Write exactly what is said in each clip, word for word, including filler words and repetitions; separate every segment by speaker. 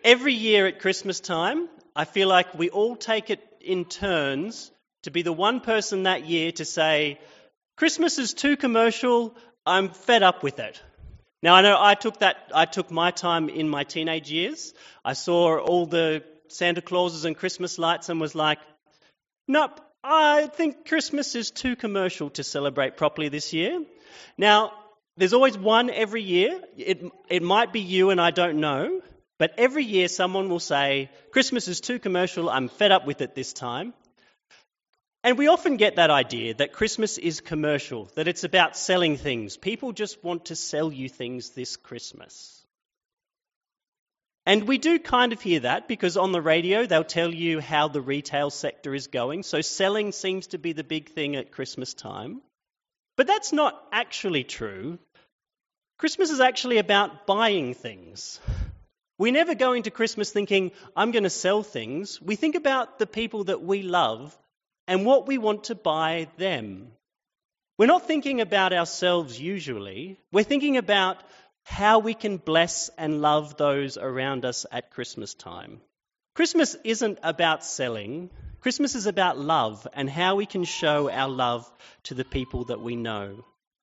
Speaker 1: Every year at Christmas time, I feel like we all take it in turns to be the one person that year to say, Christmas is too commercial, I'm fed up with it. Now, I know I took that, I took my time in my teenage years. I saw all the Santa Clauses and Christmas lights and was like, nope, I think Christmas is too commercial to celebrate properly this year. Now, there's always one every year. It, it might be you and I don't know, but every year someone will say, Christmas is too commercial, I'm fed up with it this time. And we often get that idea that Christmas is commercial, that it's about selling things. People just want to sell you things this Christmas. And we do kind of hear that because on the radio they'll tell you how the retail sector is going. So selling seems to be the big thing at Christmas time. But that's not actually true. Christmas is actually about buying things. We never go into Christmas thinking, I'm going to sell things. We think about the people that we love and what we want to buy them. We're not thinking about ourselves usually. We're thinking about how we can bless and love those around us at Christmas time. Christmas isn't about selling. Christmas is about love and how we can show our love to the people that we know.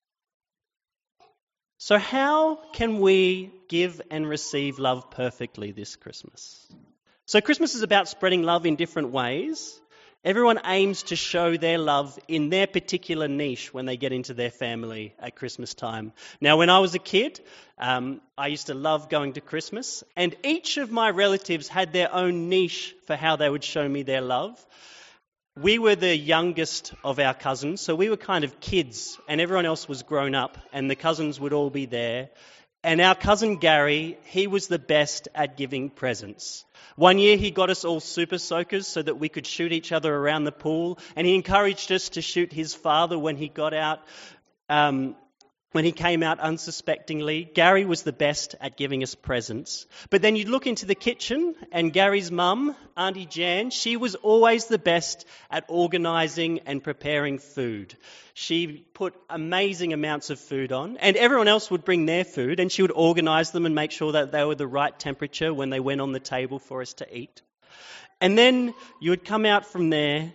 Speaker 1: So how can we give and receive love perfectly this Christmas? So Christmas is about spreading love in different ways. Everyone aims to show their love in their particular niche when they get into their family at Christmas time. Now, when I was a kid, um, I used to love going to Christmas, and each of my relatives had their own niche for how they would show me their love. We were the youngest of our cousins, so we were kind of kids, and everyone else was grown up, and the cousins would all be there. And our cousin Gary, he was the best at giving presents. One year he got us all super soakers so that we could shoot each other around the pool, and he encouraged us to shoot his father when he got out, um, when he came out unsuspectingly. Gary was the best at giving us presents. But then you'd look into the kitchen, and Gary's mum, Auntie Jan, she was always the best at organising and preparing food. She put amazing amounts of food on, and everyone else would bring their food, and she would organise them and make sure that they were the right temperature when they went on the table for us to eat. And then you would come out from there,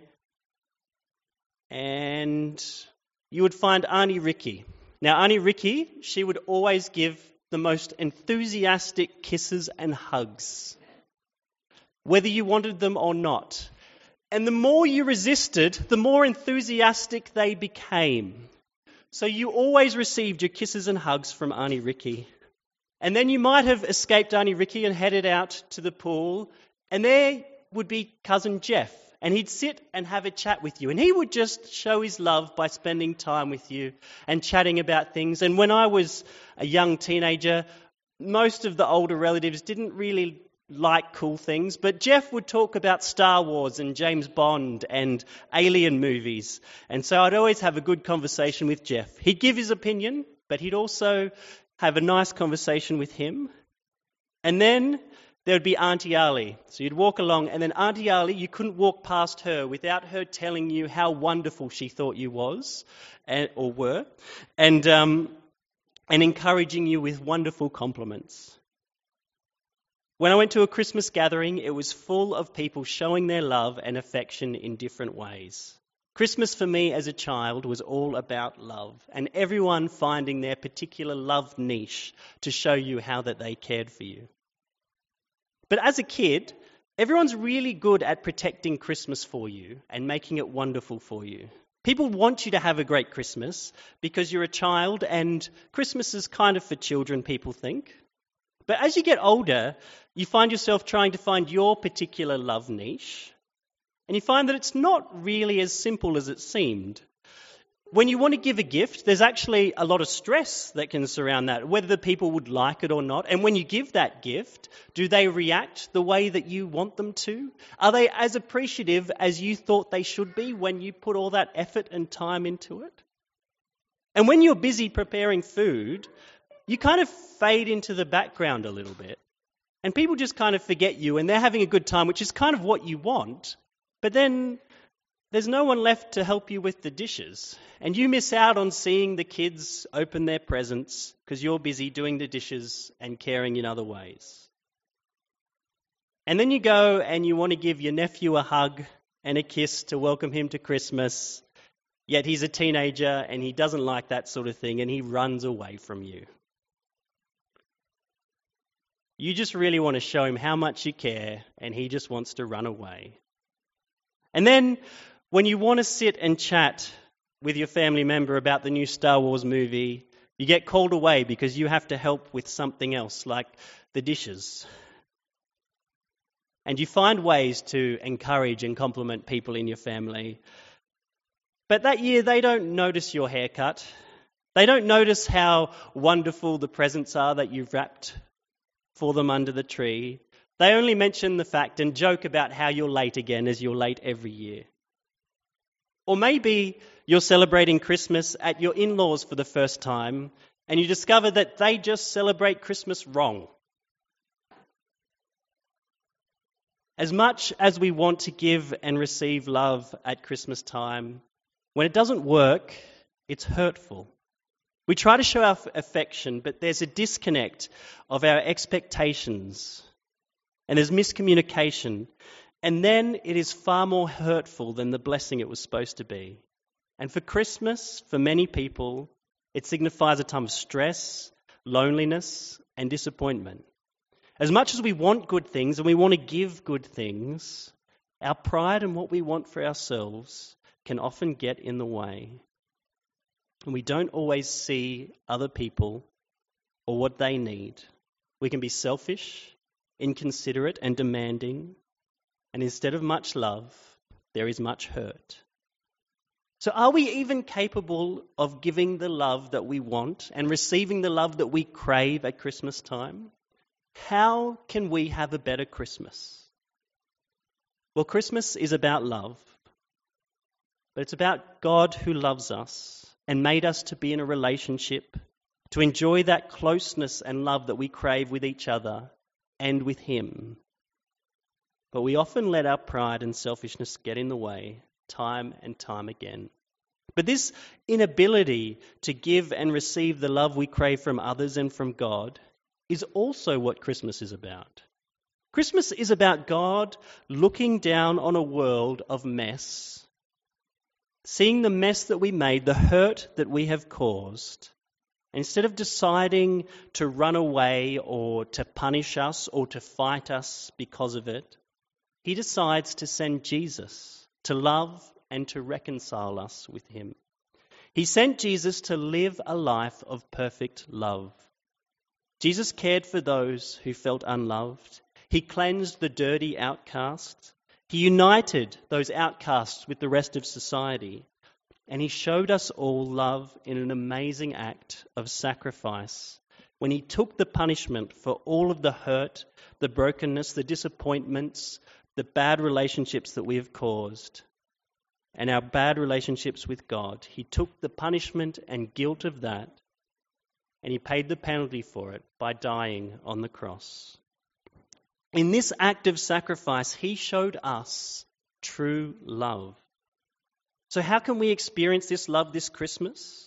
Speaker 1: and you would find Auntie Ricky. Now, Auntie Ricky, she would always give the most enthusiastic kisses and hugs, whether you wanted them or not. And the more you resisted, the more enthusiastic they became. So you always received your kisses and hugs from Auntie Ricky. And then you might have escaped Auntie Ricky and headed out to the pool, and there would be Cousin Jeff. And he'd sit and have a chat with you. And he would just show his love by spending time with you and chatting about things. And when I was a young teenager, most of the older relatives didn't really like cool things. But Jeff would talk about Star Wars and James Bond and alien movies. And so I'd always have a good conversation with Jeff. He'd give his opinion, but he'd also have a nice conversation with him. And then there would be Auntie Ali. So you'd walk along, and then Auntie Ali, you couldn't walk past her without her telling you how wonderful she thought you was, and, or were, and um, and encouraging you with wonderful compliments. When I went to a Christmas gathering, it was full of people showing their love and affection in different ways. Christmas for me as a child was all about love, and everyone finding their particular love niche to show you how that they cared for you. But as a kid, everyone's really good at protecting Christmas for you and making it wonderful for you. People want you to have a great Christmas because you're a child, and Christmas is kind of for children, people think. But as you get older, you find yourself trying to find your particular love niche, and you find that it's not really as simple as it seemed. When you want to give a gift, there's actually a lot of stress that can surround that, whether the people would like it or not. And when you give that gift, do they react the way that you want them to? Are they as appreciative as you thought they should be when you put all that effort and time into it? And when you're busy preparing food, you kind of fade into the background a little bit. And people just kind of forget you, and they're having a good time, which is kind of what you want. But then there's no one left to help you with the dishes. And you miss out on seeing the kids open their presents because you're busy doing the dishes and caring in other ways. And then you go and you want to give your nephew a hug and a kiss to welcome him to Christmas, yet he's a teenager and he doesn't like that sort of thing and he runs away from you. You just really want to show him how much you care and he just wants to run away. And then when you want to sit and chat with your family member about the new Star Wars movie, you get called away because you have to help with something else, like the dishes. And you find ways to encourage and compliment people in your family. But that year, they don't notice your haircut. They don't notice how wonderful the presents are that you've wrapped for them under the tree. They only mention the fact and joke about how you're late again, as you're late every year. Or maybe you're celebrating Christmas at your in-laws for the first time and you discover that they just celebrate Christmas wrong. As much as we want to give and receive love at Christmas time, when it doesn't work, it's hurtful. We try to show our affection, but there's a disconnect of our expectations and there's miscommunication. And then it is far more hurtful than the blessing it was supposed to be. And for Christmas, for many people, it signifies a time of stress, loneliness, and disappointment. As much as we want good things and we want to give good things, our pride and what we want for ourselves can often get in the way. And we don't always see other people or what they need. We can be selfish, inconsiderate, and demanding. And instead of much love, there is much hurt. So are we even capable of giving the love that we want and receiving the love that we crave at Christmas time? How can we have a better Christmas? Well, Christmas is about love, but it's about God who loves us and made us to be in a relationship, to enjoy that closeness and love that we crave with each other and with Him. But we often let our pride and selfishness get in the way time and time again. But this inability to give and receive the love we crave from others and from God is also what Christmas is about. Christmas is about God looking down on a world of mess, seeing the mess that we made, the hurt that we have caused. Instead of deciding to run away or to punish us or to fight us because of it, He decides to send Jesus to love and to reconcile us with Him. He sent Jesus to live a life of perfect love. Jesus cared for those who felt unloved. He cleansed the dirty outcast. He united those outcasts with the rest of society. And He showed us all love in an amazing act of sacrifice when He took the punishment for all of the hurt, the brokenness, the disappointments, the bad relationships that we have caused, and our bad relationships with God. He took the punishment and guilt of that, and He paid the penalty for it by dying on the cross. In this act of sacrifice, He showed us true love. So how can we experience this love this Christmas?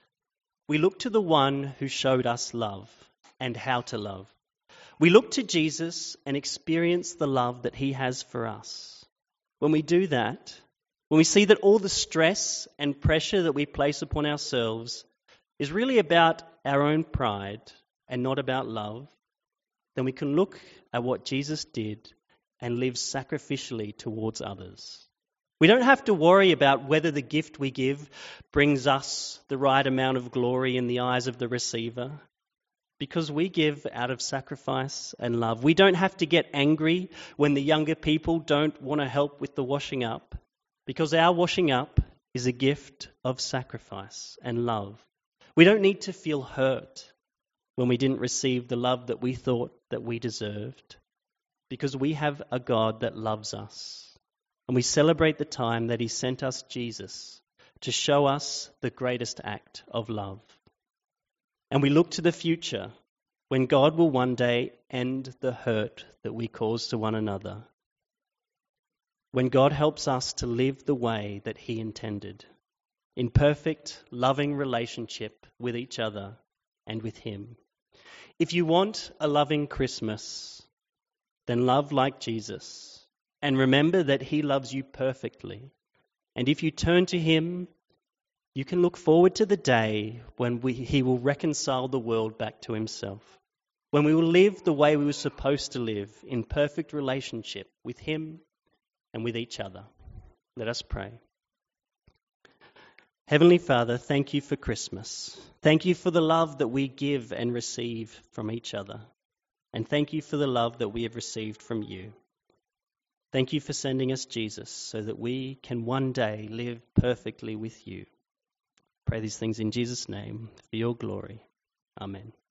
Speaker 1: We look to the one who showed us love and how to love. We look to Jesus and experience the love that He has for us. When we do that, when we see that all the stress and pressure that we place upon ourselves is really about our own pride and not about love, then we can look at what Jesus did and live sacrificially towards others. We don't have to worry about whether the gift we give brings us the right amount of glory in the eyes of the receiver, because we give out of sacrifice and love. We don't have to get angry when the younger people don't want to help with the washing up, because our washing up is a gift of sacrifice and love. We don't need to feel hurt when we didn't receive the love that we thought that we deserved, because we have a God that loves us. And we celebrate the time that He sent us Jesus to show us the greatest act of love. And we look to the future when God will one day end the hurt that we cause to one another. When God helps us to live the way that He intended, in perfect, loving relationship with each other and with Him. If you want a loving Christmas, then love like Jesus. And remember that he loves you perfectly. And if you turn to him, you can look forward to the day when we, he will reconcile the world back to himself. When we will live the way we were supposed to live, in perfect relationship with him and with each other. Let us pray. Heavenly Father, thank you for Christmas. Thank you for the love that we give and receive from each other. And thank you for the love that we have received from you. Thank you for sending us Jesus so that we can one day live perfectly with you. Pray these things in Jesus' name for your glory. Amen.